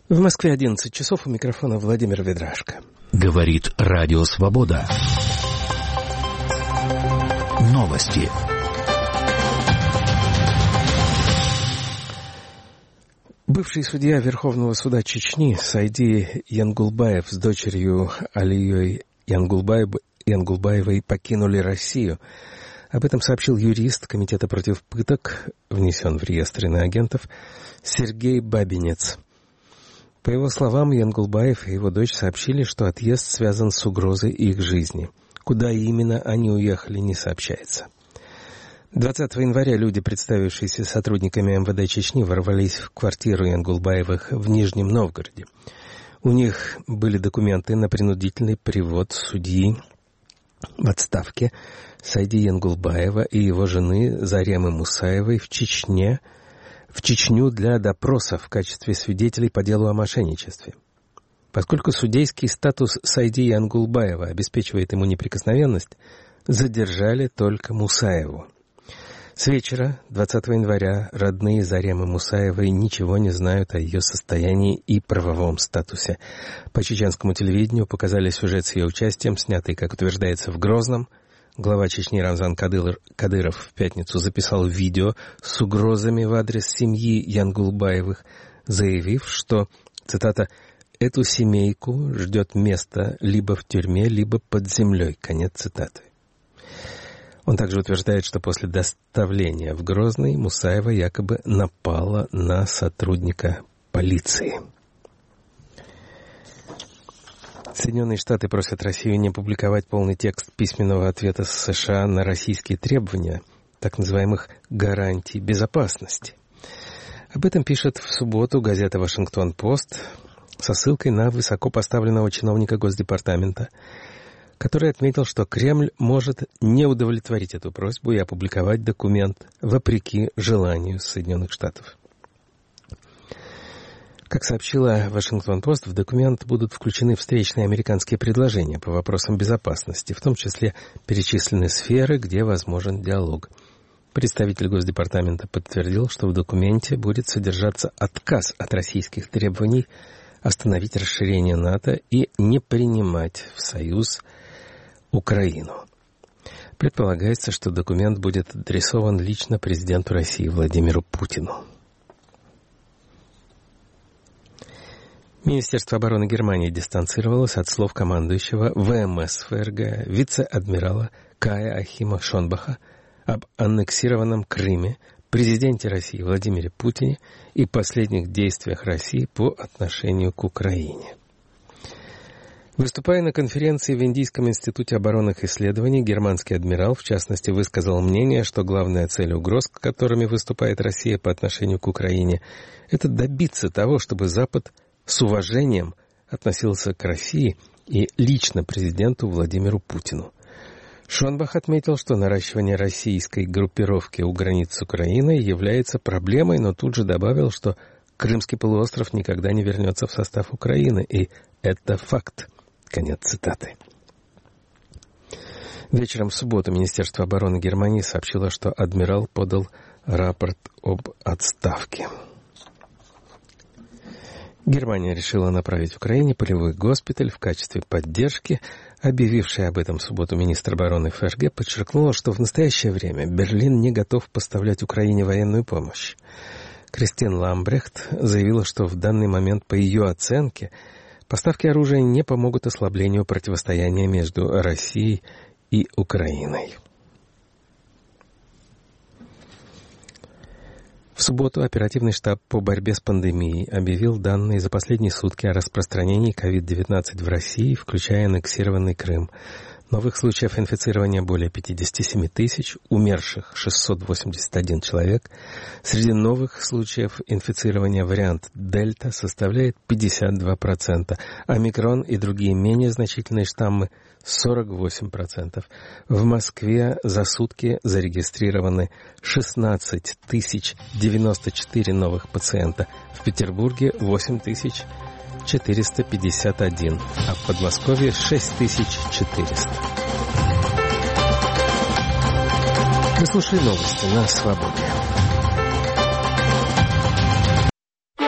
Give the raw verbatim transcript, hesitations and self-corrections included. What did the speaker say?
В Москве одиннадцать часов, у микрофона Владимир Ведрашко. Говорит Радио Свобода. Новости. Бывший судья Верховного суда Чечни Сайди Янгулбаев с дочерью Алией Янгулбаевой покинули Россию. Об этом сообщил юрист Комитета против пыток, внесен в реестр иноагентов, Сергей Бабинец. По его словам, Янгулбаев и его дочь сообщили, что отъезд связан с угрозой их жизни. Куда именно они уехали, не сообщается. двадцатого января люди, представившиеся сотрудниками эм вэ дэ Чечни, ворвались в квартиру Янгулбаевых в Нижнем Новгороде. У них были документы на принудительный привод судьи в отставке Сайди Янгулбаева и его жены Заремы Мусаевой в Чечне, в Чечню для допроса в качестве свидетелей по делу о мошенничестве. Поскольку судейский статус Сайди Янгулбаева обеспечивает ему неприкосновенность, задержали только Мусаеву. С вечера двадцатого января родные Заремы Мусаевой ничего не знают о ее состоянии и правовом статусе. По чеченскому телевидению показали сюжет с ее участием, снятый, как утверждается, в Грозном. Глава Чечни Рамзан Кадыров в пятницу записал видео с угрозами в адрес семьи Янгулбаевых, заявив, что, цитата, «эту семейку ждет место либо в тюрьме, либо под землей», конец цитаты. Он также утверждает, что после доставления в Грозный Мусаева якобы напала на сотрудника полиции. Соединенные Штаты просят Россию не публиковать полный текст письменного ответа США на российские требования, так называемых гарантий безопасности. Об этом пишет в субботу газета «Вашингтон-Пост» со ссылкой на высокопоставленного чиновника Госдепартамента, который отметил, что Кремль может не удовлетворить эту просьбу и опубликовать документ вопреки желанию Соединенных Штатов. Как сообщила Вашингтон-Пост, в документ будут включены встречные американские предложения по вопросам безопасности, в том числе перечислены сферы, где возможен диалог. Представитель Госдепартамента подтвердил, что в документе будет содержаться отказ от российских требований остановить расширение НАТО и не принимать в Союз Украину. Предполагается, что документ будет адресован лично президенту России Владимиру Путину. Министерство обороны Германии дистанцировалось от слов командующего вэ эм эс эф эр гэ вице-адмирала Кая Ахима Шонбаха об аннексированном Крыме, президенте России Владимире Путине и последних действиях России по отношению к Украине. Выступая на конференции в Индийском институте оборонных исследований, германский адмирал, в частности, высказал мнение, что главная цель угроз, с которыми выступает Россия по отношению к Украине, это добиться того, чтобы Запад с уважением относился к России и лично президенту Владимиру Путину. Шонбах отметил, что наращивание российской группировки у границ с Украиной является проблемой, но тут же добавил, что Крымский полуостров никогда не вернется в состав Украины, и это факт. Конец цитаты. Вечером в субботу Министерство обороны Германии сообщило, что адмирал подал рапорт об отставке. Германия решила направить Украине полевой госпиталь в качестве поддержки. Объявивший об этом в субботу министр обороны эф эр гэ подчеркнула, что в настоящее время Берлин не готов поставлять Украине военную помощь. Кристин Ламбрехт заявила, что в данный момент, по ее оценке, поставки оружия не помогут ослаблению противостояния между Россией и Украиной. В субботу оперативный штаб по борьбе с пандемией объявил данные за последние сутки о распространении ковид девятнадцать в России, включая аннексированный Крым. Новых случаев инфицирования более пятьдесят семь тысяч, умерших шестьсот восемьдесят один человек. Среди новых случаев инфицирования вариант Дельта составляет пятьдесят два процента, омикрон и другие менее значительные штаммы сорок восемь процентов. В Москве за сутки зарегистрированы шестнадцать тысяч девяносто четыре новых пациента, в Петербурге восемь тысяч четыреста пятьдесят один, а в Подмосковье шесть тысяч четыреста. Вы слушали новости на Свободе.